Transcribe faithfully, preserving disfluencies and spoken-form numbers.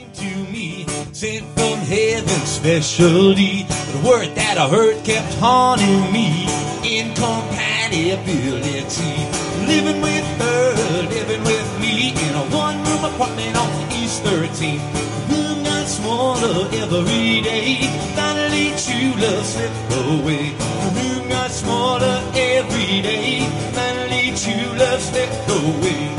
to me, sent from heaven specially. The word that I heard kept haunting me. Incompatibility. Living with her, living with me in a one-room apartment on East thirteenth. The room got smaller every day. Finally true love slipped away. The room got smaller every day. Finally true love slipped away.